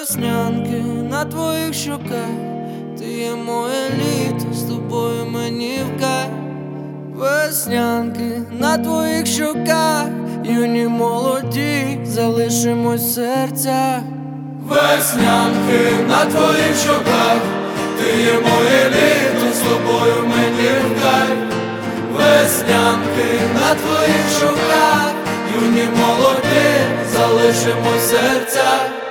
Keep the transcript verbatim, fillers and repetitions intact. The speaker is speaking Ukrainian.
Веснянки на твоїх щоках, ти є моє літо, з тобою мені в кайф. Веснянки на твоїх щоках, юні молоді, залишимось в серцях. Веснянки на твоїх щоках, ти є моє літо, з тобою мені в кайф. Веснянки на твоїх щоках, юні молоді, залишимось в серцях.